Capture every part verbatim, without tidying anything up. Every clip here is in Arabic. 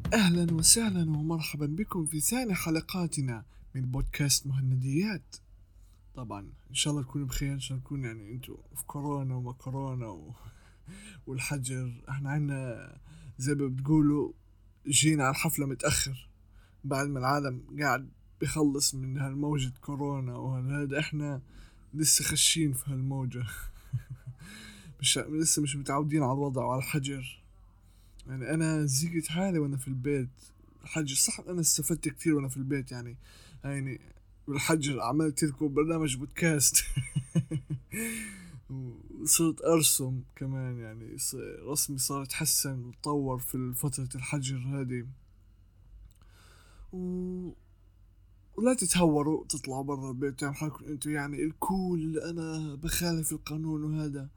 أهلا وسهلا ومرحبا بكم في ثاني حلقاتنا من بودكاست مهنديات. طبعا إن شاء الله تكونوا بخير، إن شاء الله تكون يعني أنتوا في كورونا وما كورونا و... والحجر. احنا عنا زي ما بتقولوا جينا على الحفلة متأخر بعد ما العالم قاعد بيخلص من هالموجة كورونا وهذا، احنا لسه خشين في هالموجة. مش لسه مش متعودين على الوضع وعلى الحجر. يعني انا زيقت حالي وانا في البيت. الحجر صح، انا استفدت كثير وانا في البيت يعني يعني بالحجر عملت لكم برنامج بودكاست. وصرت ارسم كمان، يعني ص- رسمي صار يتحسن وتطور في فترة الحجر هذه. و... ولا تتهوروا تطلعوا برا البيت تعملوا حالكم انتوا يعني الكول، انا بخالف القانون، وهذا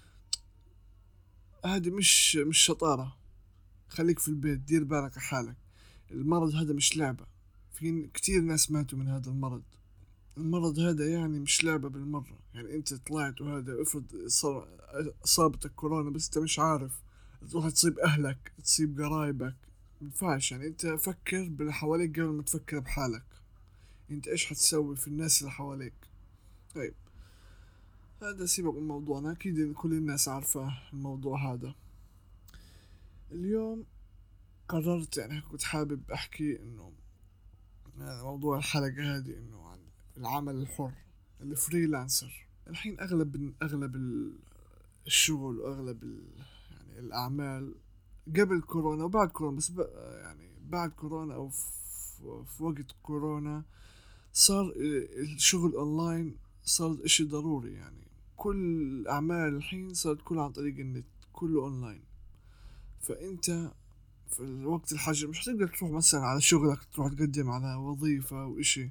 هذه مش مش شطارة. خليك في البيت، دير بالك على حالك. المرض هذا مش لعبة، في كتير ناس ماتوا من هذا المرض. المرض هذا يعني مش لعبة بالمرة. يعني انت طلعت وهذا افرض صار اصابتك كورونا بس انت مش عارف، تروح تصيب اهلك، تصيب قرايبك. مينفعش. يعني انت فكر باللي حواليك قبل ما تفكر بحالك. انت ايش حتسوي في الناس اللي حواليك؟ طيب، هذا سيبك من موضوعنا، اكيد كل الناس عارفة الموضوع هذا. اليوم قررت، يعني كنت حابب احكي انه يعني موضوع الحلقة هذه إنه عن العمل الحر، الفريلانسر. الحين أغلب أغلب ال- الشغل وأغلب ال يعني الأعمال قبل كورونا وبعد كورونا، بس ب- يعني بعد كورونا أو في, في وقت كورونا صار الشغل أونلاين، صار إشي ضروري. يعني كل الأعمال الحين صارت كلها عن طريق النت، كله أونلاين. فأنت في الوقت الحجر مش هتقدر تروح مثلا على شغلك، تروح تقدم على وظيفة وإشي.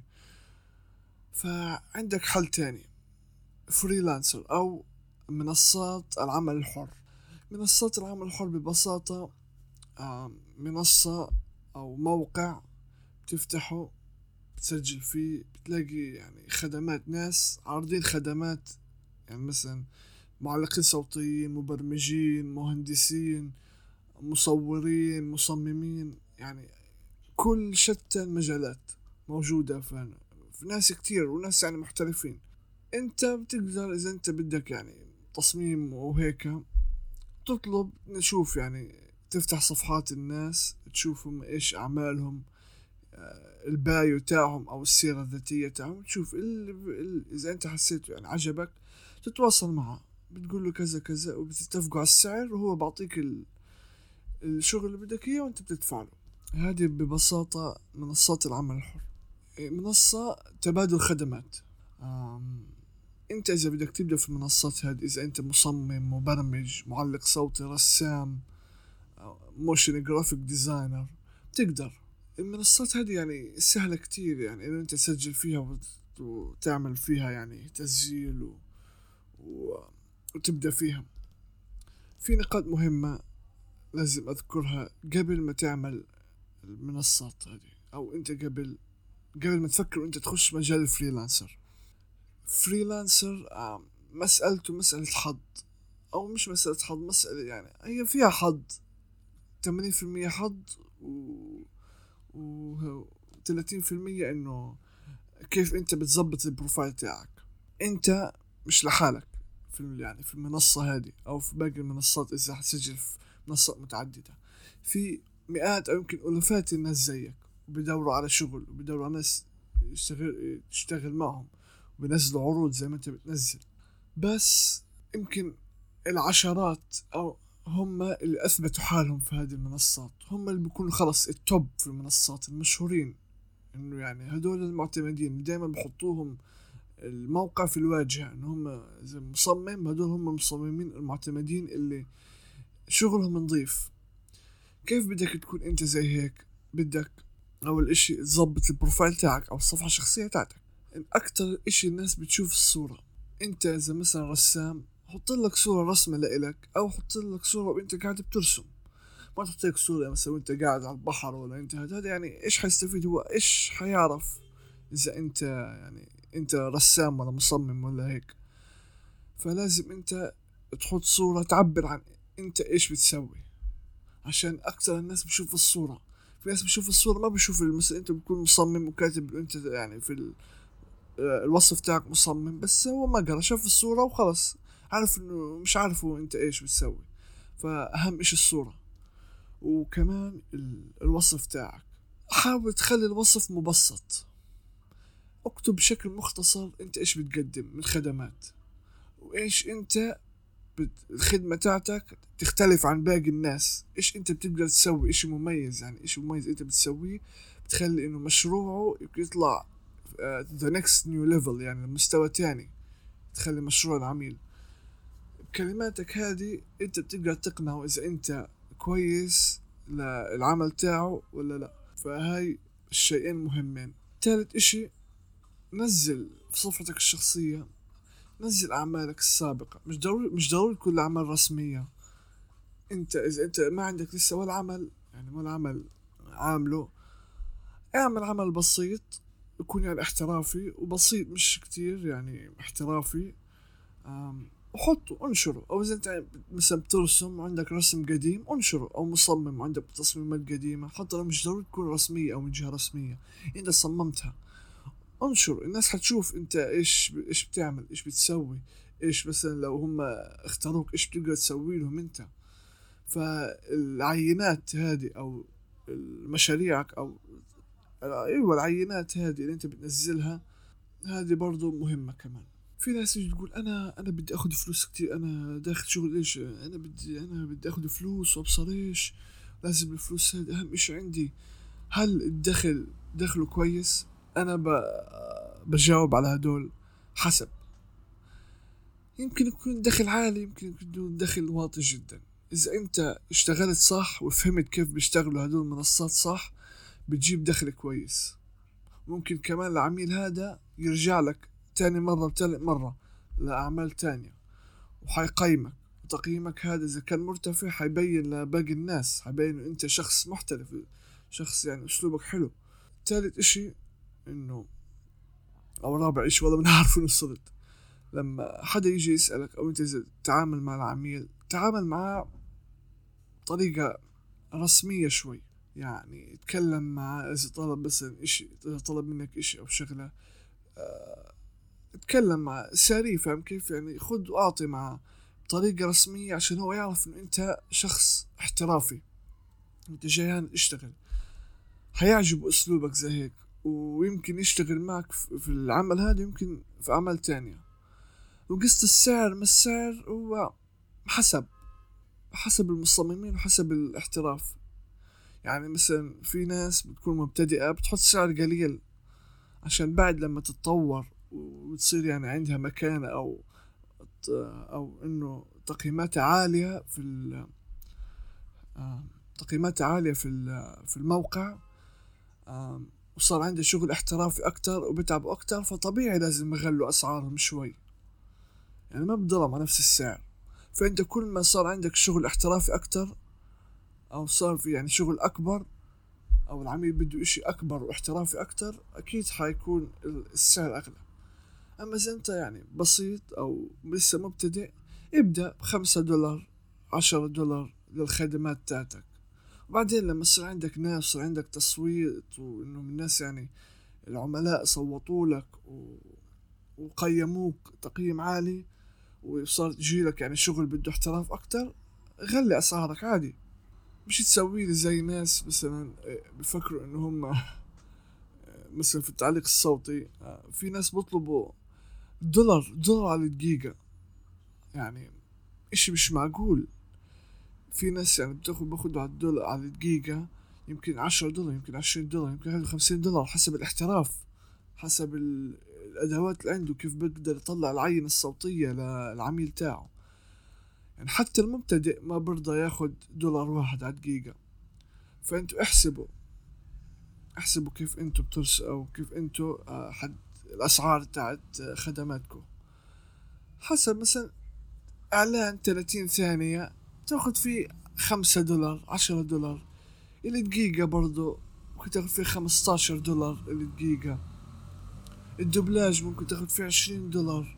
فعندك حل تاني، فريلانسر أو منصات العمل الحر. منصات العمل الحر ببساطة آه، منصة أو موقع تفتحه، تسجل فيه، بتلاقي يعني خدمات، ناس عارضين خدمات. يعني مثلا معلقين صوتيين، مبرمجين، مهندسين، مصورين، مصممين، يعني كل شتى المجالات موجودة. في, في ناس كتير وناس يعني محترفين. انت بتقدر اذا انت بدك يعني تصميم وهيك تطلب، نشوف يعني تفتح صفحات الناس تشوفهم ايش اعمالهم، آه، البايو تاعهم او السيرة الذاتية تاعهم، تشوف ال ال اذا انت حسيت يعني عجبك تتواصل معه، بتقول له كذا كذا وبتتفقوا على السعر، وهو بعطيك ال- الشغل اللي بدك اياه وانت بتدفع له. هذه ببساطة منصات العمل الحر. منصة تبادل خدمات. آم، انت اذا بدك تبدأ في المنصات هذه، اذا انت مصمم، مبرمج، معلق صوتي، رسام، موشن جرافيك ديزاينر، تقدر. المنصات هذه يعني سهلة كتير، يعني انه انت تسجل فيها وت- وتعمل فيها يعني تسجيل و... و... وتبدأ فيها. في نقاط مهمة لازم اذكرها قبل ما تعمل المنصات هذه، او انت قبل قبل ما تفكر انت تخش مجال الفريلانسر. فريلانسر آه، مسألته مسألة حظ، او مش مسألة حظ، مسألة يعني هي فيها حظ، ثمانين في المية حظ و و ثلاثين في المية انه كيف انت بتظبط البروفايل تاعك. انت مش لحالك في ال- يعني في المنصة هذه او في باقي المنصات، اذا حتسجل في منصات متعددة، في مئات او يمكن الوفات الناس زيك، وبيدوروا على شغل وبيدوروا على ناس يشتغل تشتغل معهم، وبينزلوا عروض زي ما انت بتنزل. بس يمكن العشرات او هم اللي اثبتوا حالهم في هذه المنصات، هم اللي بيكونوا خلص التوب في المنصات المشهورين. انه يعني هدول المعتمدين دائما بحطوهم الموقع في الواجهة، ان هم زي مصمم، هدول هم المصممين المعتمدين اللي شغلهم نظيف. كيف بدك تكون انت زي هيك؟ بدك اول اشي تظبط البروفايل تاعك او الصفحة الشخصية تاعتك. اكتر اشي الناس بتشوف الصورة. انت اذا مثلا رسام، حط لك صورة رسمة لإلك، او حط لك صورة وانت قاعد بترسم. ما تحط لك صورة مثلا وانت قاعد على البحر ولا انت هذا هذا يعني ايش حيستفيد؟ هو ايش حيعرف اذا انت يعني انت رسام ولا مصمم ولا هيك؟ فلازم انت تحط صورة تعبر عن انت ايش بتسوي، عشان اكثر الناس بشوف الصورة. في ناس بيشوف الصورة ما بيشوف مثلا انت بتكون مصمم وكاتب انت يعني في ال- آه، الوصف تاعك مصمم، بس هو ما قرا، شاف الصورة وخلص، عارف انه مش عارفه انت ايش بتسوي. فاهم ايش الصورة. وكمان ال- الوصف تاعك، حاول تخلي الوصف مبسط، اكتب بشكل مختصر انت ايش بتقدم من خدمات، وايش انت بت... الخدمة تاعتك تختلف عن باقي الناس، ايش انت بتقدر تسوي، ايش مميز، يعني ايش مميز انت بتسويه بتخلي انه مشروعه يطلع uh, the next new level، يعني مستوى تاني، تخلي مشروع العميل. بكلماتك هذه انت بتقدر تقنعه اذا انت كويس للعمل تاعه ولا لا. فهاي الشيئين مهمين. ثالث اشي، نزل في صفحتك الشخصية، نزل أعمالك السابقة، مش ضروري مش ضروري كل أعمال رسمية. أنت إذا أنت ما عندك لسه ولا عمل، يعني ولا عمل عامله، اعمل عمل بسيط يكون يعني احترافي وبسيط، مش كتير يعني احترافي. أم، وحطه انشره. أو إذا أنت مثلا بترسم وعندك رسم قديم انشره، أو مصمم وعندك تصميمات قديمة حتى لو مش ضروري تكون رسمية أو من جهة رسمية، أنت صممتها انشر. الناس حتشوف انت ايش ايش بتعمل، ايش بتسوي، ايش مثلا لو هم اختاروك ايش بتقدر تسوي لهم انت. فالعينات هذه او مشاريعك او ايوه العينات هذه اللي انت بتنزلها هذه برضو مهمة كمان. في ناس يجي تقول انا انا بدي اخذ فلوس كتير، انا داخل شغل ايش، انا بدي انا بدي اخذ فلوس وابصر ايش، لازم الفلوس هذه اهم اشي عندي. هل الدخل دخله كويس؟ انا ب... بجاوب على هدول حسب. يمكن يكون دخل عالي، يمكن يكون دخل واطي جدا. اذا انت اشتغلت صح وفهمت كيف بيشتغلوا هدول المنصات صح بتجيب دخل كويس. ممكن كمان العميل هذا يرجع لك تاني مرة وتالت مرة لأعمال تانية وحيقيمك، وتقييمك هذا إذا كان مرتفع حيبين لباقي الناس، حيبين إنه أنت شخص محترف، شخص يعني أسلوبك حلو. تالت إشي إنه، أو رابع إشي والله من عارف وين وصلت، لما حدا يجي يسألك أو أنت إذا تتعامل مع العميل تعامل معاه بطريقة رسمية شوي. يعني اتكلم معاه إذا طلب مثلا إشي، إذا طلب منك إشي أو شغلة، اه اتكلم معاه ساري، فاهم كيف، يعني خد وأعطي معاه بطريقة رسمية عشان هو يعرف إنه أنت شخص احترافي، أنت جايان اشتغل. حيعجب أسلوبك زي هيك، ويمكن يشتغل معك في العمل هذا، يمكن في أعمال تانية. وقصة السعر، ما السعر هو حسب حسب المصممين وحسب الاحتراف. يعني مثلا في ناس بتكون مبتدئة بتحط سعر قليل عشان بعد لما تتطور وتصير يعني عندها مكانة أو أو إنه تقييماتها عالية في ال آه، تقييماتها عالية في في الموقع، آه، وصار عندها شغل احترافي أكتر وبتعب أكتر، فطبيعي لازم يغلوا أسعارهم شوي، يعني ما بتضلهم على نفس السعر. فأنت كل ما صار عندك شغل احترافي أكتر أو صار في يعني شغل أكبر أو العميل بده إشي أكبر واحترافي أكتر، أكيد حيكون السعر أغلى. أما إذا أنت يعني بسيط أو لسه مبتدئ، ابدأ بخمسة دولار، عشرة دولار للخدمات تاعتك. وبعدين لما يصير عندك ناس، يصير عندك تصويت، وإنه من الناس يعني العملاء صوتوا لك و... وقيموك تقييم عالي، وصار يجيلك يعني شغل بده احتراف أكتر، غلي أسعارك عادي. مش تسوي لي زي ناس مثلا بفكروا إنه هم مثلا في التعليق الصوتي في ناس بيطلبوا دولار دولار على الدقيقة، يعني إشي مش معقول. في ناس يعني بتاخد باخدوا على الدولار على الدقيقة يمكن عشرة دولار، يمكن عشرين دولار، يمكن واحد وخمسين دولار، حسب الاحتراف، حسب الأدوات اللي عنده، كيف بيقدر يطلع العينة الصوتية للعميل تاعه. يعني حتى المبتدئ ما برضى ياخد دولار واحد على الدقيقة. فانتوا احسبوا احسبوا كيف انتوا بترس او كيف انتوا آه، حد الاسعار تاعت آه، خدماتكم. حسب مثلا اعلان ثلاثين ثانية تاخد فيه خمسة دولار، عشرة دولار. الدقيقة برضو ممكن تاخد فيه خمستاشر دولار الدقيقة. الدبلاج ممكن تاخد فيه عشرين دولار،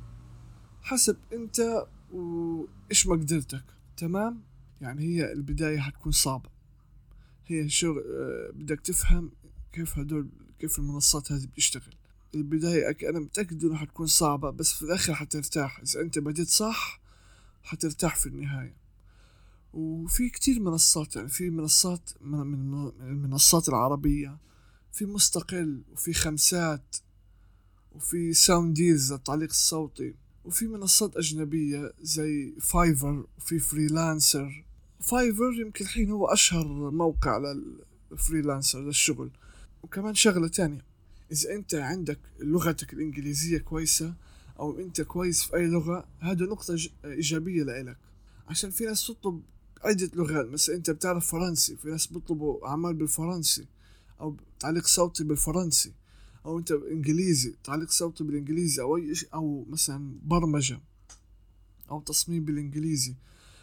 حسب انت وايش مقدرتك. تمام. يعني هي البداية حتكون صعبة، هي شغل آه، بدك تفهم كيف هدول كيف المنصات هذه بتشتغل. البداية أنا متأكد إنه حتكون صعبة، بس في الآخر حترتاح إذا أنت بديت صح، حترتاح في النهاية. وفي كتير منصات، يعني في منصات من من المنصات العربية، في مستقل وفي خمسات وفي ساوند ديلز التعليق الصوتي، وفي منصات أجنبية زي فايفر وفي فريلانسر. فايفر يمكن الحين هو أشهر موقع للفريلانسر للشغل. وكمان شغلة تانية، إذا أنت عندك لغتك الإنجليزية كويسة أو أنت كويس في أي لغة، هذا نقطة إيجابية لإلك. عشان في ناس تطلب عدة لغات، مثلا أنت بتعرف فرنسي، في ناس بيطلبوا أعمال بالفرنسي أو تعليق صوتي بالفرنسي، أو أنت إنجليزي تعليق صوتي بالإنجليزي، أو أي شيء، أو مثلا برمجة أو تصميم بالإنجليزي.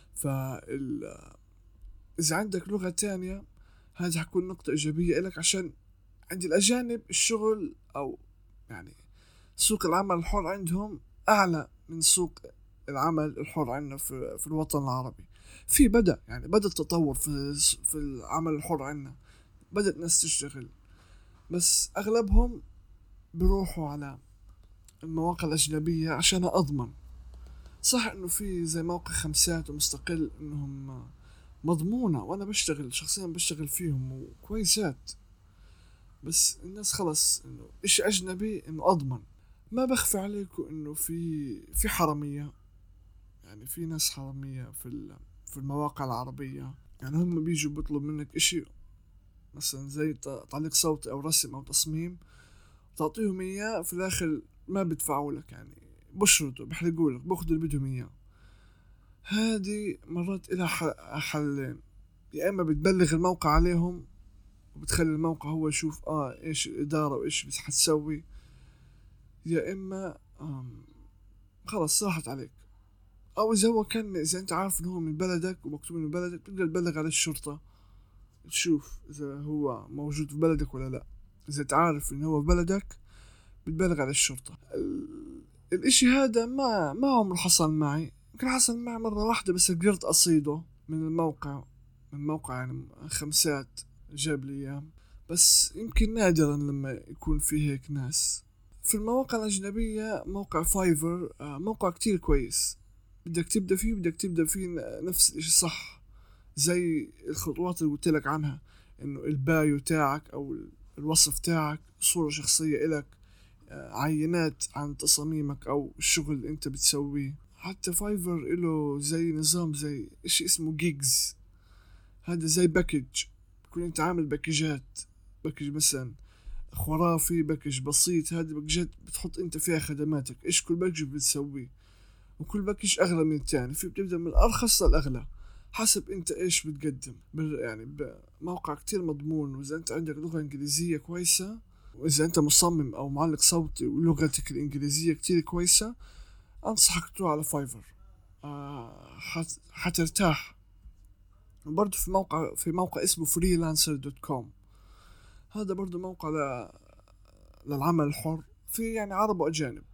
فال إذا عندك لغة تانية، هذا حكون نقطة إيجابية إلك، عشان عند الأجانب الشغل أو يعني سوق العمل الحر عندهم أعلى من سوق العمل الحر عندنا في, في الوطن العربي. في بدأ يعني بدأ التطور في, في العمل الحر عندنا، بدأت ناس تشتغل، بس أغلبهم بيروحوا على المواقع الأجنبية عشان أضمن. صح إنه في زي موقع خمسات ومستقل إنهم مضمونة، وأنا بشتغل شخصيا بشتغل فيهم وكويسات، بس الناس خلص إنه إيش أجنبي إنه أضمن. ما بخفي عليكم إنه في في حرامية، يعني في ناس حرامية في في المواقع العربية. يعني هم بيجوا بيطلب منك إشي مثلا زي تعليق صوتي أو رسم أو تصميم، تعطيهم إياه في الآخر ما بيدفعوا لك، يعني بشرطوا بيحرقوا لك، بأخذوا اللي بدهم إياه. هذه مرات إلها حلين، يا إما بتبلغ الموقع عليهم وبتخلي الموقع هو يشوف آه إيش الإدارة وإيش بس حتسوي، يا إما خلاص راحت عليك. أو إذا هو كان إذا أنت عارف إنه هو من بلدك ومكتوب من بلدك، تقدر تبلغ على الشرطة تشوف إذا هو موجود في بلدك ولا لا. إذا تعرف إنه هو في بلدك بتبلغ على الشرطة. الإشي هذا ما ما عمره حصل معي، يمكن حصل معي مرة واحدة بس، قدرت أصيده من الموقع من موقع يعني خمسات جاب لي إياه، بس يمكن نادرا لما يكون في هيك ناس. في المواقع الأجنبية موقع فايفر موقع كتير كويس، بدك تبدأ فيه بدك تبدأ فيه نفس الشيء صح، زي الخطوات اللي قلت لك عنها، إنه البايو تاعك أو الوصف تاعك، صورة شخصية إلك، عينات عن تصاميمك أو الشغل اللي أنت بتسويه. حتى فايفر إله زي نظام زي إشي اسمه جيجز، هذا زي باكج، بكون أنت عامل باكجات، باكج مثلا خرافي، باكج بسيط، هذه باكجات بتحط أنت فيها خدماتك، إيش كل باكج بتسويه، وكل باكج أغلى من التاني، في بتبدأ من الأرخص للأغلى حسب أنت إيش بتقدم. يعني بموقع كتير مضمون، وإذا أنت عندك لغة إنجليزية كويسة، وإذا أنت مصمم أو معلق صوتي ولغتك الإنجليزية كتير كويسة، أنصحك تروح على فايفر، آه حت حترتاح. برضو في موقع في موقع اسمه فريلانسر دوت كوم، هذا برضو موقع ل... للعمل الحر، في يعني عرب وأجانب،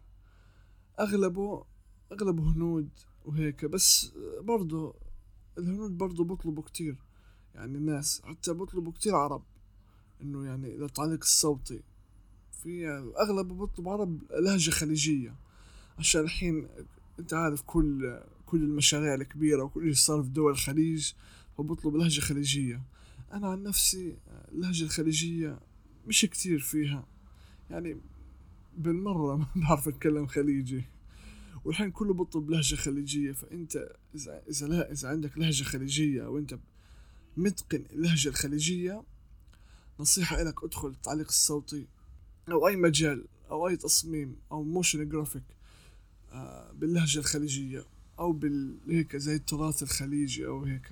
أغلبه أغلبه هنود وهيك، بس برضو الهنود برضو بطلبوا كتير، يعني الناس حتى بطلبوا كتير عرب، إنه يعني للتعليق الصوتي. في يعني أغلب بطلب عرب لهجة خليجية، عشان الحين أنت عارف كل كل المشاريع الكبيرة وكل اللي صار في دول الخليج فبطلب لهجة خليجية. أنا عن نفسي اللهجة الخليجية مش كتير فيها، يعني بالمرة ما بعرف أتكلم خليجي، والحين كله بطلب لهجة خليجية. فأنت إذا إذا لا إذا عندك لهجة خليجية أو أنت متقن اللهجة الخليجية، نصيحة لك ادخل التعليق الصوتي أو أي مجال أو أي تصميم أو موشن جرافيك آه باللهجة الخليجية أو بالهيك زي التراث الخليجي أو هيك،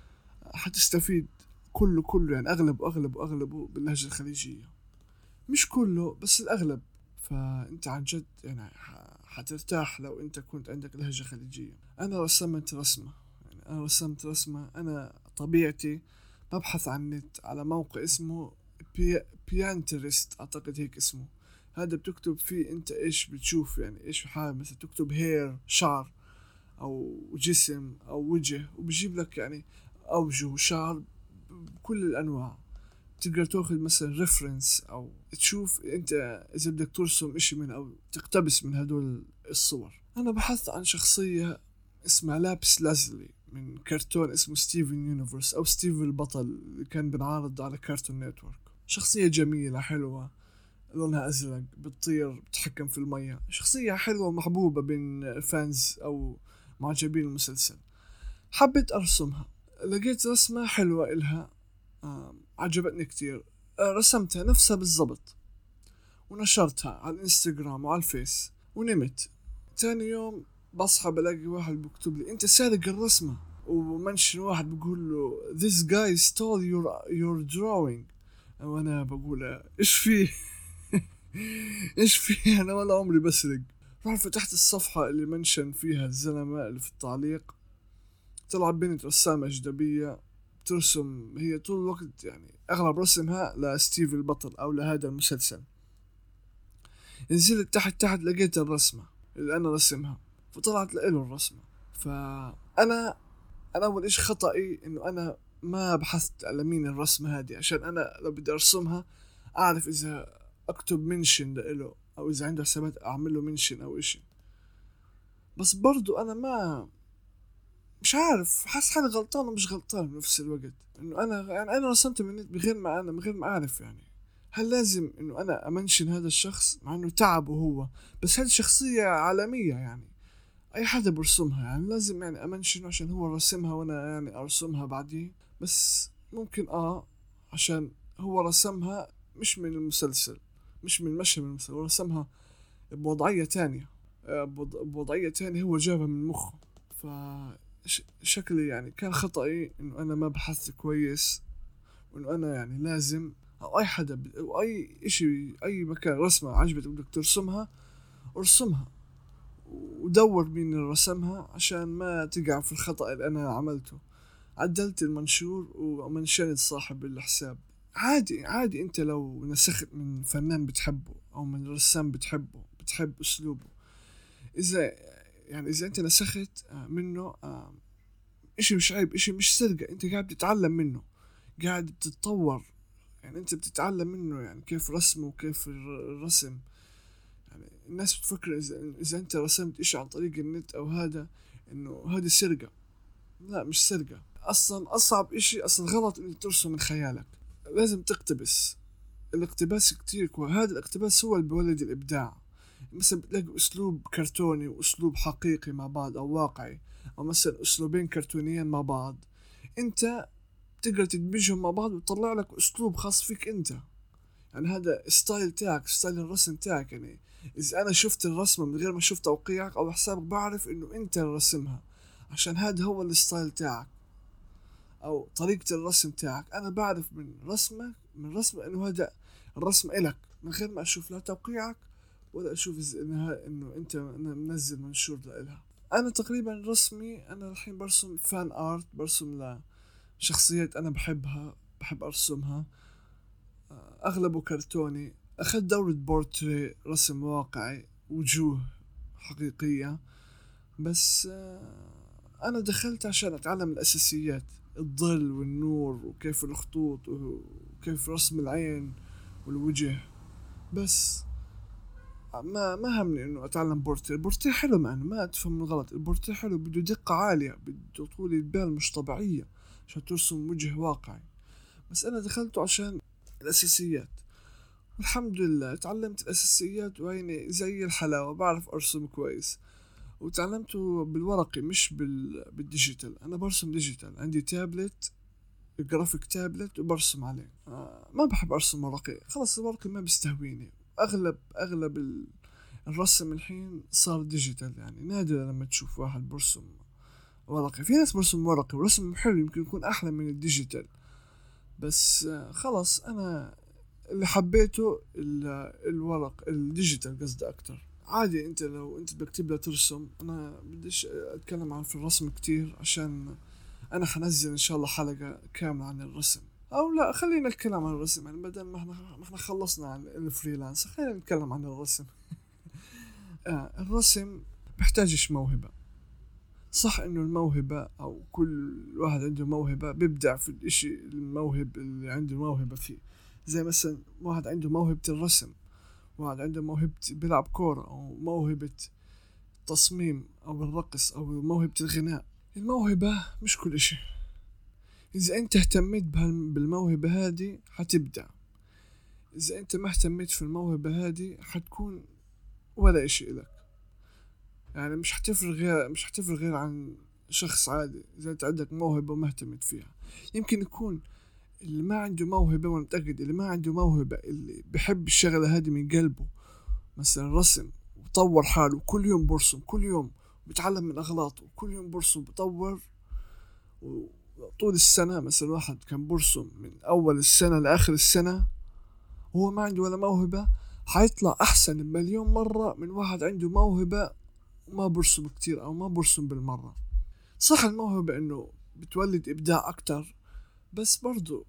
حتستفيد. كله كله يعني أغلب أغلب أغلبه باللهجة الخليجية، مش كله بس الأغلب. فأنت عن جد يعني حترتاح لو أنت كنت عندك لهجة خليجية. أنا رسمت رسمة يعني أنا رسمت رسمة أنا طبيعتي ببحث عن النت على موقع اسمه بي... بيانترست أعتقد هيك اسمه. هذا بتكتب فيه أنت إيش بتشوف، يعني إيش حابب، مثلا تكتب هير شعر أو جسم أو وجه، وبجيب لك يعني أوجه وشعر كل الأنواع. تقدر تأخذ مثلا ريفرنس أو تشوف أنت إذا بدك ترسم إشي من أو تقتبس من هدول الصور. أنا بحثت عن شخصية اسمها لابس لازلي من كرتون اسمه ستيفن يونيفرس أو ستيف البطل اللي كان بنعرض على كارتون نتورك. شخصية جميلة حلوة، لونها أزرق، بتطير، بتحكم في المية. شخصية حلوة ومحبوبة بين فانز أو معجبين المسلسل. حبيت أرسمها، لقيت رسمة حلوة إلها، آه عجبتني كتير. آه رسمتها نفسها بالضبط ونشرتها على الانستغرام وعلى الفيس ونمت. تاني يوم بصحى بلاقي واحد بكتب لي انت سارق الرسمة، ومنشن واحد بقول له this guy stole your, your drawing. وانا بقول ايش فيه ايش فيه، انا ولا عمري بسرق. رحت فتحت الصفحة اللي منشن فيها الزلمة اللي في التعليق، طلع بنت رسامة أجنبية ترسم هي طول الوقت، يعني أغلب رسمها لستيف البطل أو لهذا المسلسل. نزلت تحت تحت لقيت الرسمة اللي أنا رسمها، فطلعت لإله الرسمة. فأنا أنا أول إيش خطأي إنه أنا ما بحثت على مين الرسمة هذه، عشان أنا لو بدي أرسمها أعرف إذا أكتب منشن لإله أو إذا عنده حسابات أعمله منشن أو إشي. بس برضو أنا ما مش عارف، حاسس حالي غلطان ومش غلطان بنفس الوقت. إنه أنا يعني أنا رسمت من بغير ما أنا من غير ما أعرف، يعني هل لازم إنه أنا أمنشن هذا الشخص مع إنه تعبه هو؟ بس هذه شخصية عالمية يعني أي حدا برسمها، يعني لازم يعني أمنشن عشان هو رسمها وأنا يعني أرسمها بعديه؟ بس ممكن آه عشان هو رسمها مش من المسلسل، مش من مشهد من المسلسل، هو رسمها بوضعية تانية، بوضعية تانية هو جابها من مخه. فشكلي يعني كان خطأي إنه أنا ما بحثت كويس، وإنه أنا يعني لازم أو أي حدا ب... أو أي إشي أي مكان رسمة عجبتك بدك ترسمها ارسمها، ودور مين اللي رسمها عشان ما تقع في الخطأ اللي أنا عملته. عدلت المنشور ومنشنت صاحب الحساب. عادي عادي أنت لو نسخت من فنان بتحبه أو من رسام بتحبه بتحب أسلوبه، إذا يعني إذا أنت نسخت منه إشي مش عيب، إشي مش سرقة، أنت قاعد بتتعلم منه، قاعد بتتطور، يعني أنت بتتعلم منه يعني كيف رسمه وكيف الرسم. يعني الناس بتفكر إذا, إذا أنت رسمت إشي عن طريق النت أو هذا إنه هذه سرقة. لا مش سرقة، أصلا أصعب إشي أصلا غلط إنك ترسم من خيالك، لازم تقتبس. الاقتباس كتير كويس، هذا الاقتباس هو اللي بيولد الإبداع. مثلا بتلاقي أسلوب كرتوني وأسلوب حقيقي مع بعض أو واقعي، أو مثلا أسلوبين كرتونيين مع بعض، أنت تقدر تدمجهم مع بعض وتطلع لك أسلوب خاص فيك أنت. يعني هذا ستايل تاعك، ستايل الرسم تاعك. يعني إذا أنا شفت الرسمة من غير ما شفت توقيعك أو حسابك بعرف إنه أنت رسمها، عشان هذا هو الستايل تاعك أو طريقة الرسم تاعك. أنا بعرف من رسمك من رسمة إنه هذا الرسم إلك من غير ما أشوف لا توقيعك ولا أشوف إنها إنه أنت منزل منشور لإلها. أنا تقريبا رسمي أنا الحين برسم فان آرت، برسم لشخصيات أنا بحبها بحب أرسمها، أغلبه كرتوني. أخذت دورة بورتري رسم واقعي وجوه حقيقية، بس أنا دخلت عشان أتعلم الأساسيات، الظل والنور وكيف الخطوط وكيف رسم العين والوجه. بس ما ما همني إنه أتعلم بورتري. البورتري حلو، ما أنا ما أتفهم من غلط، البورتري حلو، بده دقة عالية، بده طول البال مش طبيعية عشان ترسم وجه واقعي. بس أنا دخلته عشان الأساسيات، والحمد لله تعلمت الأساسيات وهيني زي الحلاوة، بعرف أرسم كويس. وتعلمته بالورقي مش بال... بالديجيتال. أنا برسم ديجيتال، عندي تابلت جرافيك تابلت وبرسم عليه. آه ما بحب أرسم ورقي، خلص الورقي ما بيستهويني. أغلب أغلب ال... الرسم الحين صار ديجيتال، يعني نادر لما تشوف واحد برسم ورقي. في ناس برسم ورقي ورسم حلو يمكن يكون أحلى من الديجيتال، بس آه خلاص أنا اللي حبيته الورق الديجيتال قصدي أكتر. عادي أنت لو أنت بدك تبدأ ترسم، أنا بديش أتكلم عن في الرسم كتير عشان أنا حنزل إن شاء الله حلقة كاملة عن الرسم، أو لا خلينا نتكلم عن الرسم يعني بدل ما إحنا ما إحنا خلصنا عن الفريلانس، خلينا نتكلم عن الرسم. آه الرسم بحتاجش موهبة، صح إنه الموهبة أو كل واحد عنده موهبة بيبدع في الإشي الموهب اللي عنده موهبة فيه. زي مثلا واحد عنده موهبة الرسم، واحد عنده موهبة بيلعب كورة، أو موهبة تصميم أو الرقص أو موهبة الغناء. الموهبة مش كل إشي. إذا أنت اهتميت بالموهبة هذه حتبدع، إذا أنت ما اهتميت في الموهبة هذه حتكون ولا إشي إلك. يعني مش حتفرق غير مش حتفرق غير عن شخص عادي إذا أنت عندك موهبة وما اهتميت فيها. يمكن يكون اللي ما عنده موهبة، وأنا متأكد اللي ما عنده موهبة اللي بحب الشغلة هذه من قلبه، مثلا رسم، وطور حاله كل يوم برسم، كل يوم بتعلم من أغلاطه، كل يوم برسم بطور. وطول السنة مثلا واحد كان برسم من أول السنة لآخر السنة وهو ما عنده ولا موهبة، حيطلع أحسن مليون مرة من واحد عنده موهبة وما برسم كتير أو ما برسم بالمرة. صح الموهبة إنه بتولد إبداع أكتر، بس برضو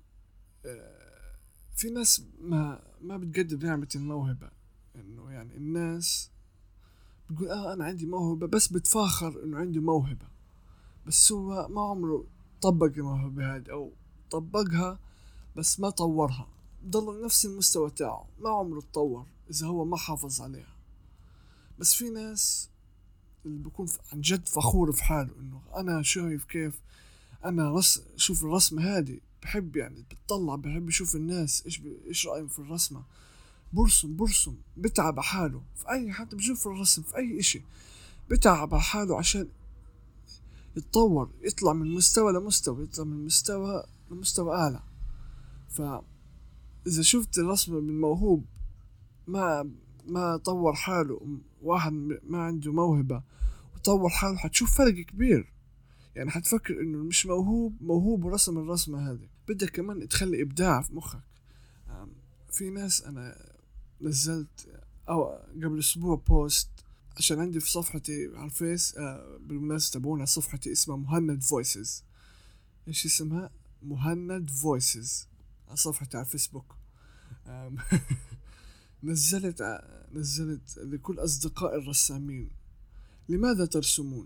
في ناس ما ما بتقدر نعمة الموهبة. إنه يعني الناس بتقول آه أنا عندي موهبة، بس بتفاخر إنه عنده موهبة، بس هو ما عمره طبق الموهبة هذه أو طبقها بس ما طورها، ضل نفس المستوى تاعه، ما عمره تطور إذا هو ما حافظ عليها. بس في ناس اللي بيكون عن جد فخور في حاله إنه أنا شايف كيف أنا رس شوف الرسمة هذه، بحب يعني بتطلع بحب يشوف الناس إيش ب... إيش رأيهم في الرسمة، برسم برسم بتعب على حاله في أي، حتى بشوف الرسم في أي إشي بتعب على حاله عشان يتطور، يطلع من مستوى لمستوى، يطلع من مستوى لمستوى أعلى. فإذا شفت الرسم من موهوب ما ما طور حاله، واحد ما عنده موهبة وطور حاله، حتشوف فرق كبير. يعني حتفكر انه مش موهوب موهوب ورسم الرسمة هذه. بدك كمان تخلي ابداع في مخك. في ناس انا نزلت او قبل اسبوع بوست عشان عندي في صفحتي على الفيس، بالمناسبة تابعونا صفحتي اسمها مهند فويسز. ايش اسمها؟ مهند فويسز على صفحتي على الفيسبوك. نزلت نزلت لكل أصدقاء الرسامين: لماذا ترسمون؟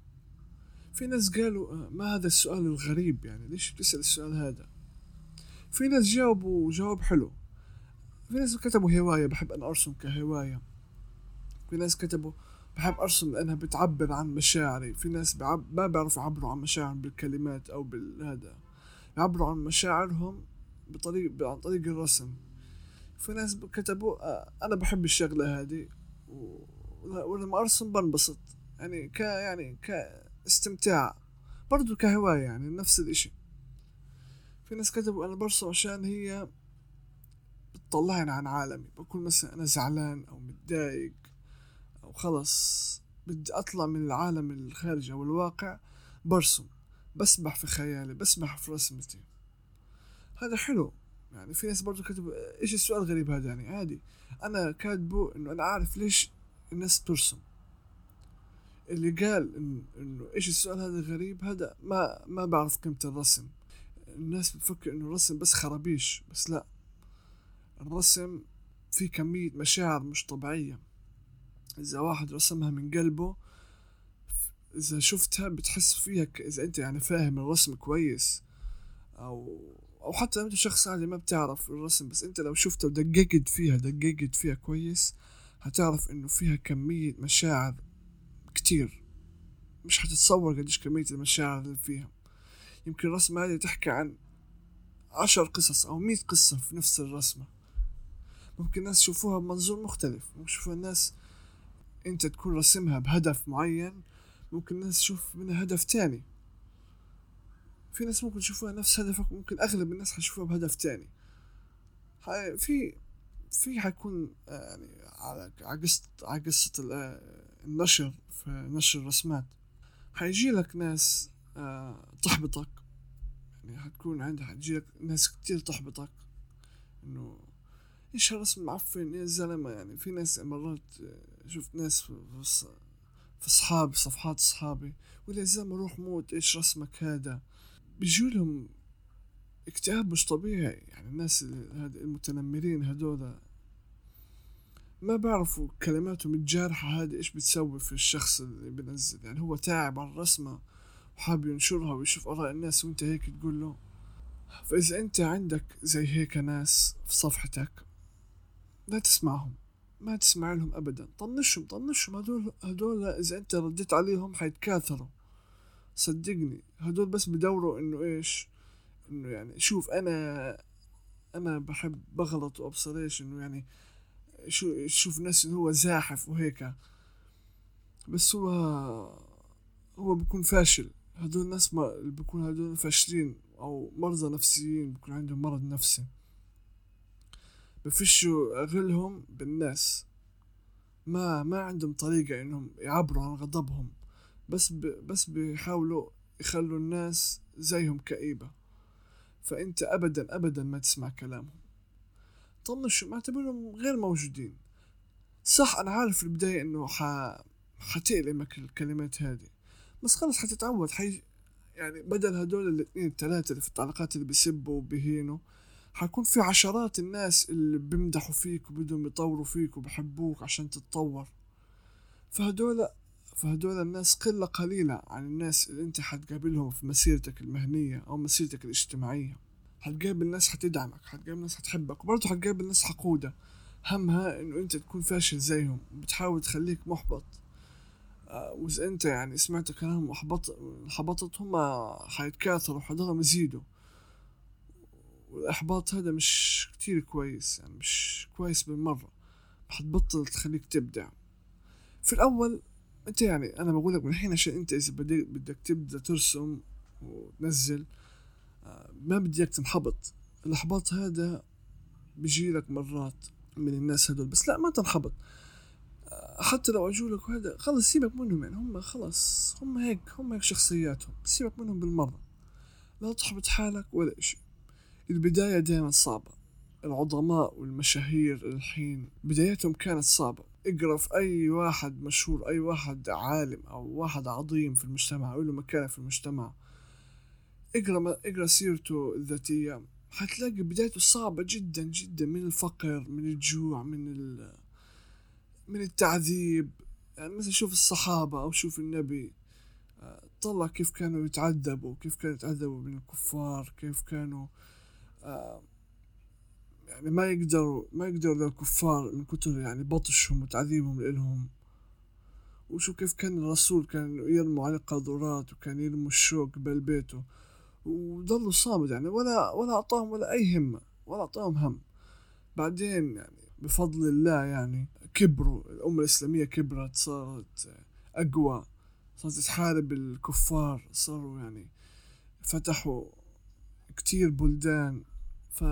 في ناس قالوا ما هذا السؤال الغريب، يعني ليش بتسأل السؤال هذا؟ في ناس جاوبوا جواب حلو. في ناس كتبوا هواية، بحب أن أرسم كهواية. في ناس كتبوا بحب أرسم لأنها بتعبر عن مشاعري. في ناس بعب... ما بيعرفوا يعبروا عن مشاعرهم بالكلمات أو بالهذا، يعبروا عن مشاعرهم بطريق عن طريق الرسم. في ناس كتبوا أنا بحب الشغلة هذه و... ولما أرسم بنبسط، يعني ك يعني كاستمتاع برضو كهواية، يعني نفس الإشي. في ناس كتبوا أنا برسم عشان هي بتطلعني عن عالمي، بكون مثلا أنا زعلان أو متضايق أو خلص بدي أطلع من العالم الخارجي أو الواقع، برسم، بسبح في خيالي، بسبح في رسمتي. هذا حلو. يعني في ناس برضو كتبوا إيش السؤال غريب هذا، يعني عادي. أنا كاتبه إنه أنا عارف ليش الناس ترسم. اللي قال إن إنه إيش السؤال هذا غريب، هذا ما ما بعرف قيمة الرسم. الناس بتفكر إنه الرسم بس خرابيش، بس لا، الرسم في كمية مشاعر مش طبيعية. إذا واحد رسمها من قلبه، إذا شفتها بتحس فيها ك... إذا أنت يعني فاهم الرسم كويس، أو أو حتى لو أنت شخص عادي ما بتعرف الرسم، بس أنت لو شفتها ودققت فيها دققت فيها كويس هتعرف إنه فيها كمية مشاعر كتير، مش هتتصور قديش كمية المشاعر اللي فيها. يمكن الرسمة هذه تحكي عن عشر قصص أو مية قصة في نفس الرسمة. ممكن الناس يشوفوها بمنظور مختلف، ممكن يشوفوها الناس أنت تكون رسمها بهدف معين، ممكن الناس تشوف منها هدف تاني. في ناس ممكن يشوفوها نفس هدفك، ممكن أغلب الناس حيشوفوها بهدف تاني. في في حيكون يعني على قصة على قصة النشر، في نشر الرسمات حيجي لك ناس تحبطك. يعني حتكون عندها حتجي لك ناس كتير تحبطك إنه إيش هالرسم معفن يا زلمة. يعني في ناس مرات شفت ناس في في صحاب صفحات صحابي ولا يا زلمة روح موت إيش رسمك هذا، بيجولهم اكتئاب مش طبيعي. يعني الناس هاد المتنمرين هدول ما بعرفوا كلماتهم الجارحة هذه إيش بتسوي في الشخص اللي بنزل. يعني هو تعب على الرسمة وحاب ينشرها ويشوف آراء الناس، وانت هيك تقول له. فإذا انت عندك زي هيك ناس في صفحتك لا تسمعهم، ما تسمع لهم أبدا، طنشهم طنشهم. هدول هدول إذا انت رديت عليهم حيتكاثروا، صدقني. هدول بس بدوروا انه ايش، انه يعني شوف انا انا بحب بغلط وابصر ايش انه يعني شو شوف ناس إنه هو زاحف وهيك. بس هو هو بيكون فاشل. هدول الناس ما اللي بيكون هدول فاشلين او مرضى نفسيين، بيكون عندهم مرض نفسي، بفشوا غلهم بالناس. ما ما عندهم طريقة انهم يعبروا عن غضبهم، بس ب بس بيحاولوا يخلوا الناس زيهم كئيبة. فانت ابدا ابدا ما تسمع كلامهم، طنشهم، اعتبرهم غير موجودين. صح انا عارف في البداية انه ح... حتألمك الكلمات هذه، بس خلص حتتعود. حي يعني بدل هدول الاثنين الثلاثة اللي في التعليقات اللي بيسبوا وبيهينوا، حيكون في عشرات الناس اللي بيمدحوا فيك وبدهم يطوروا فيك وبحبوك عشان تتطور. فهدول فهدول الناس قلة قليلة عن الناس اللي انت حتقابلهم في مسيرتك المهنية او مسيرتك الاجتماعية. حتقابل ناس حتدعمك، حتقابل ناس حتحبك، وبرضه حتقابل ناس حقودة همها انه انت تكون فاشل زيهم، بتحاول تخليك محبط. آه، واذا انت يعني سمعت كلام محبط حبطت، هم حيتكاثروا حضرهم يزيدوا. والاحباط هذا مش كتير كويس، يعني مش كويس بالمرة. حتبطل تخليك تبدع. في الاول انت يعني انا بقولك من الحين، عشان انت اذا بدي- بدك تبدا ترسم وتنزل، آه، ما بدي اياك تنحبط. الاحباط هذا بيجيلك مرات من الناس هدول، بس لا ما تنحبط. حتى لو اجولك هذا خلص سيبك منهم، يعني هم خلص هم هيك هم هيك شخصياتهم، سيبك منهم بالمرة. لا تحبط حالك ولا اشي. البداية دائما صعبة. العظماء والمشاهير الحين بدايتهم كانت صعبة. اقرا في اي واحد مشهور، اي واحد عالم او واحد عظيم في المجتمع او له مكانة في المجتمع، اقرا اقرا سيرته الذاتية، حتلاقي بدايته صعبة جدا جدا، من الفقر، من الجوع، من ال... من التعذيب. يعني مثلا شوف الصحابة أو شوف النبي، طلع كيف كانوا يتعذبوا، كيف كانوا يتعذبوا من الكفار، كيف كانوا آه يعني ما يقدروا ما يقدروا للكفار من كتر يعني بطشهم وتعذيبهم لإلهم. وشو كيف كان الرسول كان يرموا عليه قاذورات، وكان يرموا الشوك ببيته، وضلوا صامد يعني، ولا ولا أعطاهم ولا أي همة، ولا أعطاهم هم. بعدين يعني بفضل الله يعني كبروا، الأمة الإسلامية كبرت، صارت أقوى، صارت تحارب الكفار، صاروا يعني فتحوا كتير بلدان. ف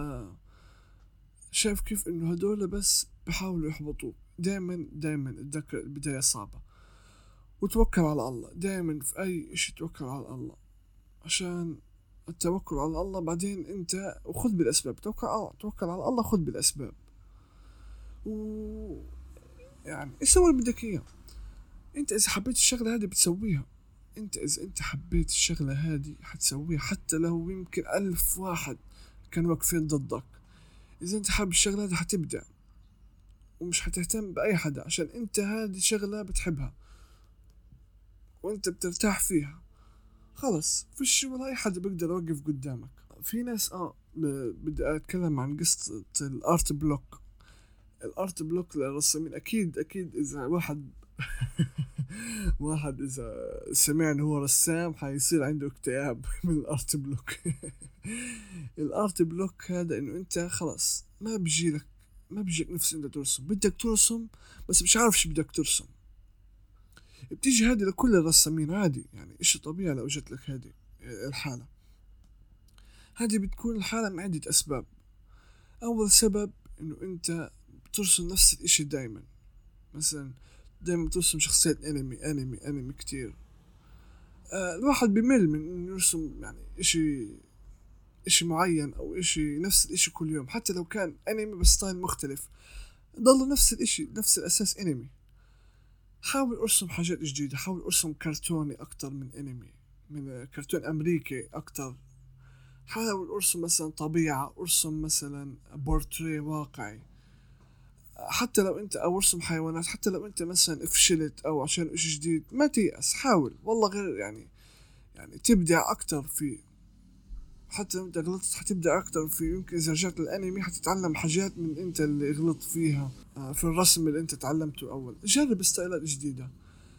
شايف كيف إنه هدول بس بحاولوا يحبطوك. دايما دايما اتذكر البداية صعبة، وتوكل على الله. دايما في أي إشي توكل على الله، عشان التوكل على الله بعدين انت وخذ بالأسباب. توكل على الله، توكل على الله، خذ بالأسباب. و يعني ايش سوي اللي بدك اياه. انت اذا حبيت الشغلة هذه بتسويها. انت اذا انت حبيت الشغلة هذه حتسويها، حتى لو يمكن ألف واحد كانوا واقفين ضدك. اذا انت حابب الشغلة هذه حتبدع، ومش حتهتم بأي حدا، عشان انت هذه شغلة بتحبها وانت بترتاح فيها. خلص فيش ولا اي حدا بيقدر يوقف قدامك. في ناس اه ب- بدي اتكلم عن قصة الارت بلوك. الارت بلوك للرسامين، اكيد اكيد اذا واحد واحد اذا سمع انه هو رسام حيصير عنده اكتئاب من الارت بلوك. الارت بلوك هذا انه انت خلاص ما بيجيلك ما بيجيك نفس انت ترسم، بدك ترسم بس مش عارف شو بدك ترسم. بتيجي هذه لكل الرسامين عادي، يعني اشي طبيعي لو جت لك هذه الحالة. هذه بتكون الحالة من عدة اسباب. اول سبب انه انت بترسم نفس الاشي دايما. مثلا دايما ترسم شخصيات انمي انمي انمي كتير. آه الواحد بمل من انه يرسم يعني اشي اشي معين او اشي نفس الاشي كل يوم، حتى لو كان انمي بس ستايل مختلف، ضل نفس الاشي نفس الاساس انمي. حاول ارسم حاجات جديدة، حاول ارسم كرتوني اكتر من انمي، من كرتون امريكي اكتر. حاول ارسم مثلا طبيعة، ارسم مثلا بورتري واقعي. حتى لو انت او ارسم حيوانات، حتى لو انت مثلا فشلت او عشان اشي جديد ما تيأس، حاول والله، غير يعني يعني تبدع اكتر فيه. حتى لو انت غلطت حتبدع اكتر فيه. يمكن اذا رجعت للانمي حتتعلم حاجات من انت اللي غلطت فيها آه، في الرسم اللي انت تعلمته اول. جرب ستايلات جديدة.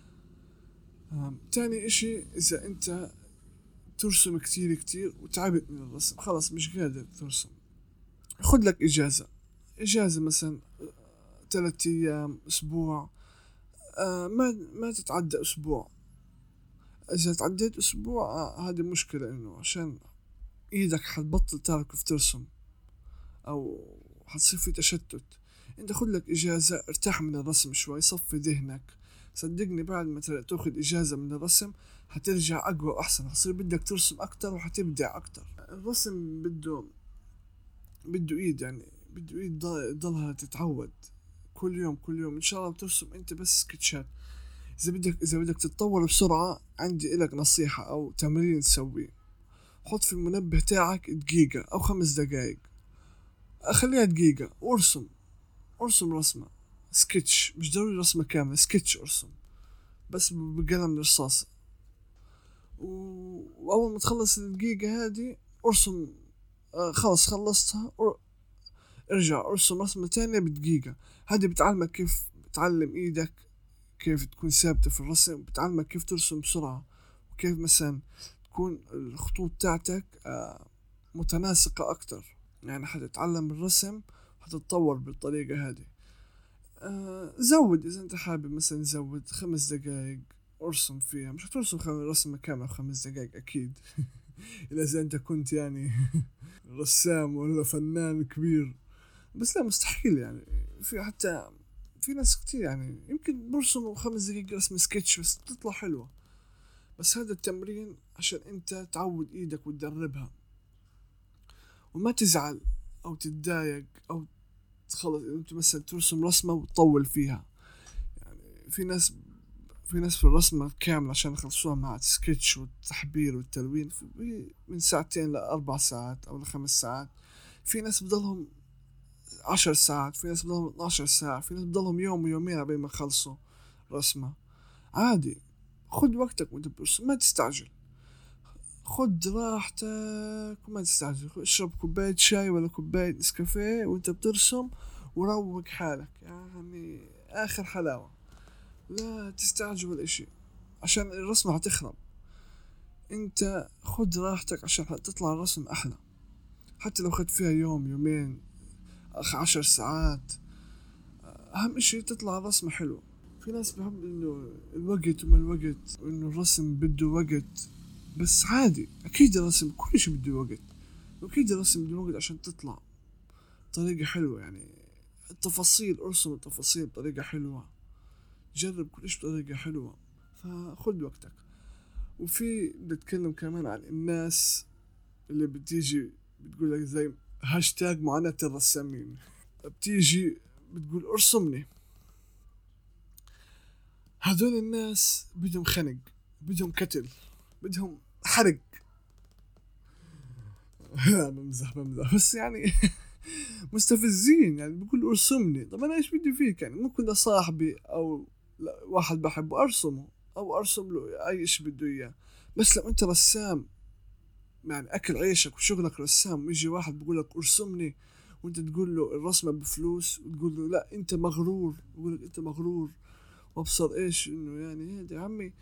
آه، تاني اشي، اذا انت ترسم كتير كتير وتعبت من الرسم خلاص مش قادر ترسم، خد لك اجازة. اجازة مثلا ثلاثة ايام، اسبوع، آه ما ما تتعدى اسبوع. اذا تعديت اسبوع آه هذه مشكلة، انه عشان ايدك حتبطل تعرف كيف ترسم او حتصير في تشتت. انت خد لك اجازة، ارتاح من الرسم شوي، صفي ذهنك. صدقني بعد ما تاخد اجازة من الرسم حترجع اقوى واحسن، حتصير بدك ترسم اكتر وحتبدع اكتر. الرسم بده بده ايد، يعني بده ايد ضلها تتعود كل يوم كل يوم. ان شاء الله بترسم انت بس سكتشات. اذا بدك اذا بدك تتطور بسرعة، عندي لك نصيحة او تمرين تسويه. حط في المنبه تاعك دقيقة او خمس دقايق، خليها دقيقة، وارسم. ارسم رسمة سكتش، مش ضروري رسمة كاملة، سكتش ارسم بس بقلم رصاص. واول ما تخلص الدقيقة هذه ارسم. آه خلص خلصتها، ارجع ارسم رسمة تانية بدقيقة. هذه بتعلمك كيف بتعلم ايدك كيف تكون ثابتة في الرسم، بتعلمك كيف ترسم بسرعة، وكيف مثلا تكون الخطوط تاعتك آه متناسقة أكتر. يعني حتتعلم الرسم وحتتطور بالطريقة هذه. آه زود إذا أنت حابب، مثلا زود خمس دقايق ارسم فيها. مش هترسم رسمة كاملة خمس دقايق أكيد إلا إذا أنت كنت يعني رسام ولا فنان كبير، بس لا مستحيل. يعني في حتى في ناس كتير يعني يمكن برسموا خمس دقايق رسم سكتش بس تطلع حلوة. بس هذا التمرين عشان انت تعود ايدك وتدربها، وما تزعل او تتضايق او خلص انت مثلا ترسم رسمة وتطول فيها. يعني في ناس في ناس في الرسمة كاملة عشان يخلصوها مع السكتش والتحبير والتلوين من ساعتين لأربع ساعات أو لخمس ساعات. في ناس بضلهم عشر ساعات، في ناس بضلهم اثناشر ساعة، في ناس بضلهم يوم ويومين عبين ما يخلصوا رسمة. عادي، خد وقتك وانت بترسم، ما تستعجل، خد راحتك وما تستعجل. اشرب كوباية شاي ولا كوباية نسكافيه وانت بترسم، وروق حالك، يعني آخر حلاوة. لا تستعجل ولا إشي عشان الرسمة هتخرب. انت خد راحتك عشان تطلع الرسم أحلى. حتى لو خد فيها يوم يومين أخ عشر ساعات، أهم إشي تطلع الرسمة حلوة. في ناس بحب إنه الوقت وما الوقت، وإنه الرسم بده وقت، بس عادي أكيد الرسم كل شي بده وقت، وأكيد الرسم بده وقت عشان تطلع طريقة حلوة. يعني التفاصيل، ارسم التفاصيل بطريقة حلوة، جرب كل شي بطريقة حلوة، فخد وقتك. وفي بتكلم كمان عن الناس اللي بتيجي بتقول لك زي هاشتاج معاناة الرسامين، بتيجي بتقول ارسمني. هذول الناس بدهم خنق، بدهم كتل، بدهم حرق. بمزح بمزح بس يعني مستفزين. يعني بقول ارسمني، طب انا ايش بدي فيك؟ يعني ممكن لصاحبي او واحد بحبه ارسمه او ارسم له اي شيء بده اياه. بس لو انت رسام يعني اكل عيشك وشغلك رسام، ويجي واحد بقول لك ارسمني وانت تقول له الرسمة بفلوس، وتقول له لا انت مغرور، يقول لك انت مغرور. وابصر ايش انه يعني يا عمي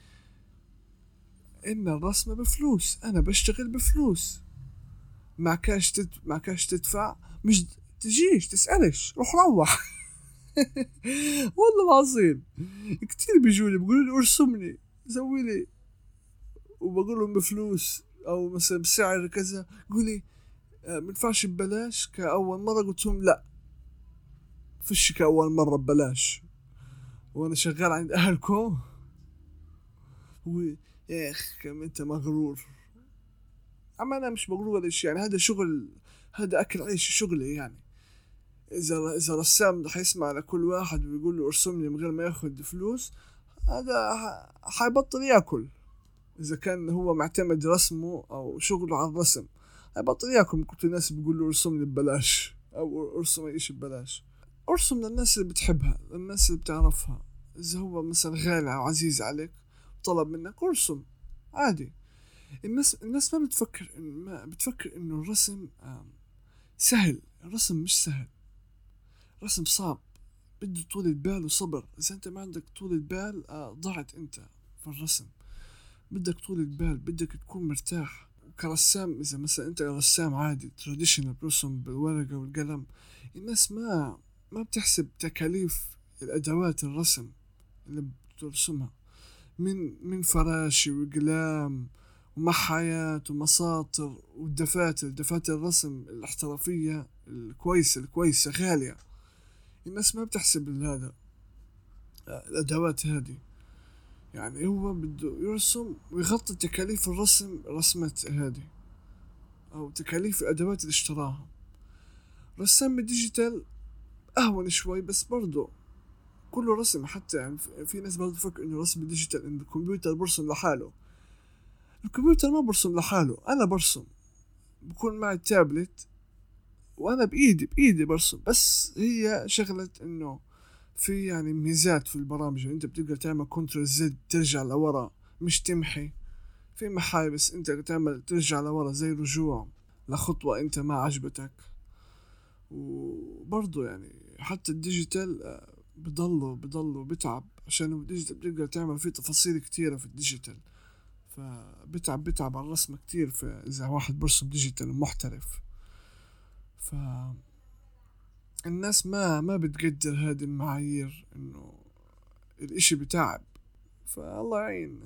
ان الرسمة بفلوس، انا بشتغل بفلوس، مع كاش تد... مع كاش تدفع، مش تجيش تسألش، روح روح. والله العظيم كتير بيجولي بيقولوا لي ارسمني سوي لي، وبقول لهم بفلوس او مثلا بسعر كذا، يقولي آه منفعش ببلاش كأول مرة. قلت لهم لا، فيش كأول مرة ببلاش وانا شغال عند اهلكم. هو يا اخ كم انت مغرور. اما انا مش مغرور ولا شيء، يعني هذا شغل، هذا اكل عيش شغلي. يعني اذا اذا رسام حيسمع لكل واحد ويقول له ارسمني من غير ما ياخذ فلوس، هذا حيبطل ياكل. اذا كان هو معتمد رسمه او شغله على الرسم، حيبطل ياكل. كنت الناس بيقول له ارسمني ببلاش او ارسم اي شيء ببلاش. ارسم للناس اللي بتحبها، للناس اللي بتعرفها. إذا هو مثلا غالي أو عزيز عليك طلب منك ارسم عادي. الناس الناس ما بتفكر ما بتفكر إنه الرسم سهل. الرسم مش سهل، الرسم صعب، بده طولة بال وصبر. إذا أنت ما عندك طولة بال ضعت أنت في الرسم. بدك طولة بال، بدك تكون مرتاح. وكرسام إذا مثلا أنت رسام عادي تراديشنال برسم بالورقة والقلم، الناس ما ما بتحسب تكاليف الأدوات الرسم اللي بترسمها من من فراشي وقلام ومحايات ومساطر ودفاتر. دفاتر الرسم الاحترافية الكويسة الكويسة غالية. الناس ما بتحسب هذا الأدوات هذه. يعني هو بده يرسم ويغطي تكاليف الرسم رسمة هذه أو تكاليف الأدوات اللي اشتراها. رسام الديجيتال أهون شوي بس برضو كله رسم. حتى يعني في ناس برضو تفكر إنه رسم الديجيتال إن الكمبيوتر برسم لحاله. الكمبيوتر ما برسم لحاله، أنا برسم. بكون معي تابلت وأنا بإيدي بإيدي برسم. بس هي شغلة إنه في يعني ميزات في البرامج. أنت بتقدر تعمل كنترول زد ترجع لورا مش تمحي. في محاي بس أنت تعمل ترجع لورا زي رجوع لخطوة أنت ما عجبتك. وبرضو يعني حتى الديجيتال بضله بضله بتعب عشان الديجيتال بتقدر تعمل فيه تفاصيل كتيرة في الديجيتال. فبتعب بتعب على الرسم كتير إذا واحد برسم ديجيتال محترف. ف الناس ما ما بتقدر هذه المعايير إنه الإشي بتعب. فالله يعين.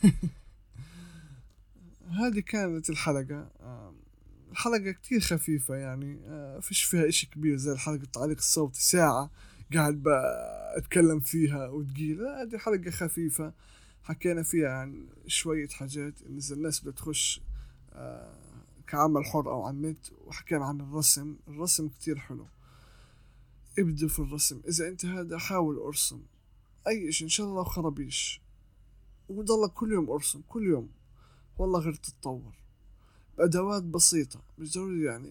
هذه كانت الحلقة. الحلقة كتير خفيفة يعني فيش فيها إشي كبير زي الحلقة التعليق الصوتي ساعة قاعد بأتكلم فيها وتقيلة. هذه حلقة خفيفة حكينا فيها عن شوية حاجات إذا الناس بتخش كعمل حر أو عن النت. وحكينا عن الرسم. الرسم كتير حلو، ابدأ في الرسم. إذا أنت هذا حاول أرسم أي إشي إن شاء الله خربيش وضلك كل يوم أرسم كل يوم. والله غير تتطور بأدوات بسيطة مش ضروري يعني.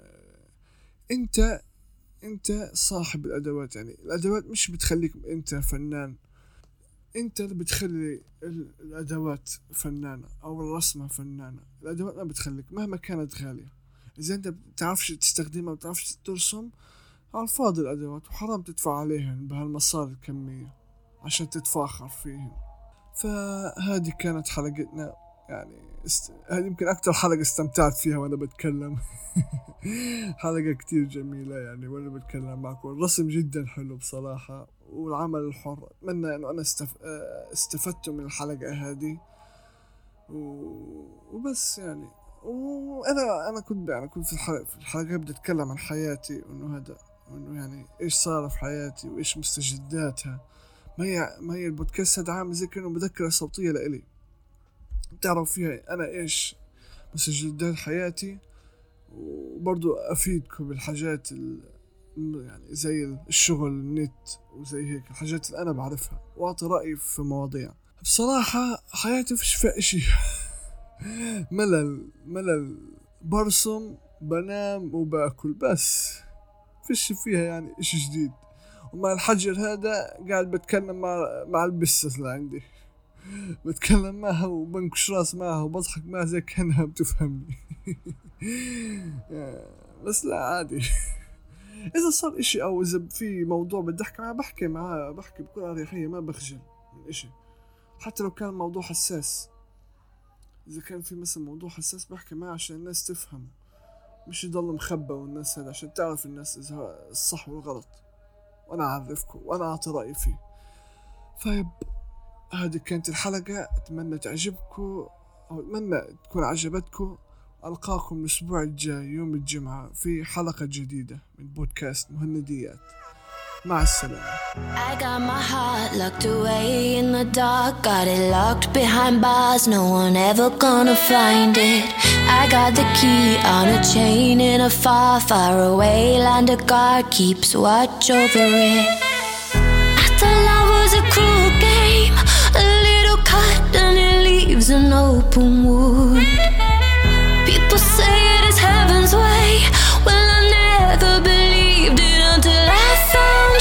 أنت أنت صاحب الأدوات. يعني الأدوات مش بتخليك أنت فنان، أنت اللي بتخلي الأدوات فنانة أو الرسمة فنانة. الأدوات ما بتخليك مهما كانت غالية. إذا أنت بتعرفش تستخدمها بتعرفش ترسم على الفاضي الأدوات وحرام تدفع عليهن بهالمصاري الكمية عشان تتفاخر فيهن. فهذه كانت حلقتنا. يعني است... هذه يمكن أكتر حلقة استمتعت فيها وأنا بتكلم. حلقة كتير جميلة يعني وأنا بتكلم معكم. الرسم جدا حلو بصراحة والعمل الحر. أتمنى أنه أنا استف... استفدت من الحلقة هذه و... وبس يعني. وأنا أنا كنت يعني كنت في الحلقة في الحلقة بدي أتكلم عن حياتي وإنه هذا وإنه يعني إيش صار في حياتي وإيش مستجداتها. ما هي ما هي البودكاست هذا عامل زي كأنه مذكرة صوتية لإلي تعرف فيها أنا إيش مستجدات حياتي. وبرضو أفيدكم بالحاجات يعني زي الشغل النت وزي هيك الحاجات اللي أنا بعرفها وأعطي رأيي في مواضيع. بصراحة حياتي فيش فيها إشي. ملل ملل برسم بنام وباكل بس فيش فيها يعني إشي جديد. ومع الحجر هذا قاعد بتكلم مع مع البسة اللي عندي بتكلم معها وبنكش راس معها وبضحك معها زي كأنها بتفهمني. بس لا عادي. إذا صار إشي أو إذا في موضوع بدي أحكي معها بحكي معها بحكي بكل أريحية ما بخجل من إشي حتى لو كان موضوع حساس. إذا كان في مثل موضوع حساس بحكي معها عشان الناس تفهم مش يضل مخبى والناس هذا عشان تعرف الناس إذا الصح والغلط وأنا أعرفكم وأنا أعطي رأيي فيه. فيب هذه كانت الحلقة. أتمنى تعجبكم أو أتمنى تكون عجبتكم. ألقاكم الأسبوع الجاي يوم الجمعة في حلقة جديدة من بودكاست مهنديات. مع السلامة. I got my heart locked away in the dark, got it locked behind bars, no one ever gonna find it. I got the key on a chain in a far, far away land, a guard keeps watch over it. I thought love was a cruel game, a little cut and it leaves an open wound. People say it is heaven's way, well I never believed it until I found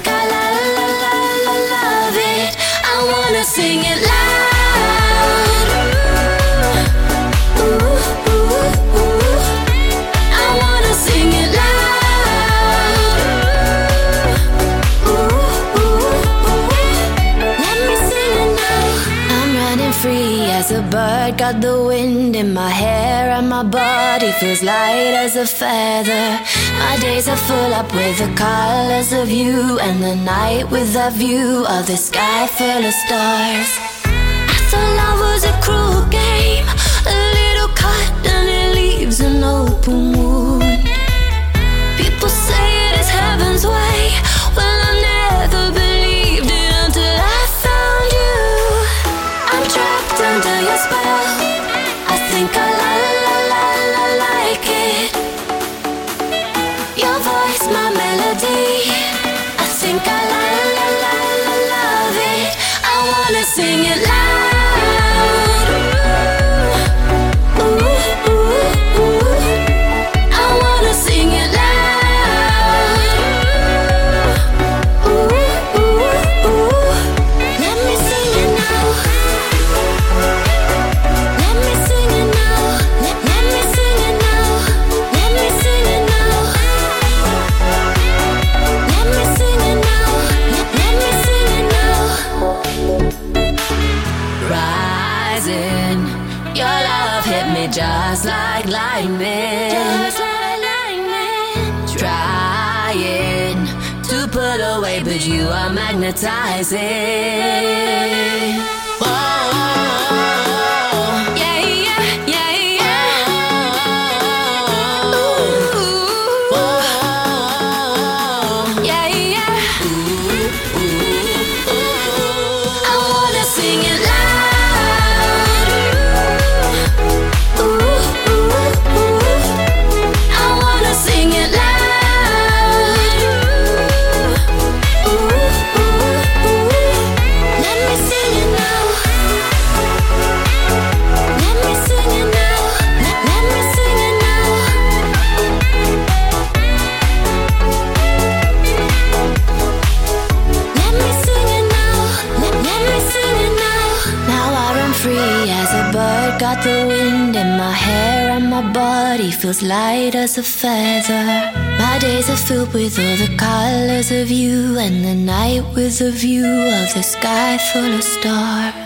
think I la la la la love it. I wanna sing it loud. Ooh, ooh, ooh, ooh. I wanna sing it loud. Ooh, ooh, ooh. Let me sing it now. I'm running free as a bird, got the wind in my hair and my body feels light as a feather. My days are full up with the colors of you, and the night with the view of the sky full of stars. I thought love was a cruel game, a little cut and it leaves an open wound. People say it is heaven's way, well I never believed it until I found you. I'm trapped under your spell, I think I la la la la like it. Your voice, my melody, I think I la la la la love it. I wanna sing it loud. Ooh, ooh, ooh, ooh. I wanna sing it loud. Ooh, ooh, ooh. Let me sing it now. Let me sing it now. Let, let me sing it now. Let me sing it now. Let me sing it now. Let, let me sing it now. Rising, your love hit me just like lightning. Just like lightning. Trying to pull away, but you are magnetizing. Whoa, yeah, yeah, yeah, yeah. Ooh, whoa, yeah, yeah. Ooh, ooh, ooh. I wanna sing it loud. Ooh, ooh, ooh. I wanna sing it loud. Ooh, ooh, ooh. Let me sing it now. Let me sing it now. Let, let me sing it now. Let me sing it now. Let, let me sing it now. Now I run free as a bird, got the wind in my hair and my body feels light as a feather. My days are filled with all the colors of you, and the night with a view of the sky full of stars.